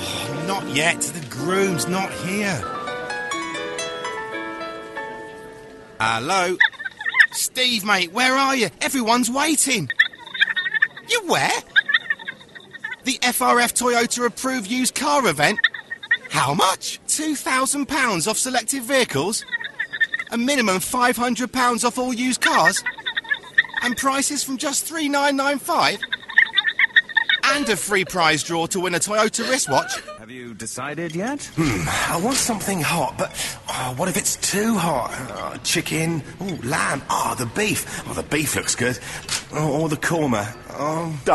Oh, not yet. The groom's not here. Hello? Steve, mate, where are you? Everyone's waiting. You where? The FRF Toyota approved used car event? How much? £2,000 off selected vehicles? A minimum £500 off all used cars? And prices from just $3,995? And a free prize draw to win a Toyota wristwatch? Have you decided yet? I want something hot, but what if it's too hot? Chicken, lamb, the beef. The beef looks good. Or the korma.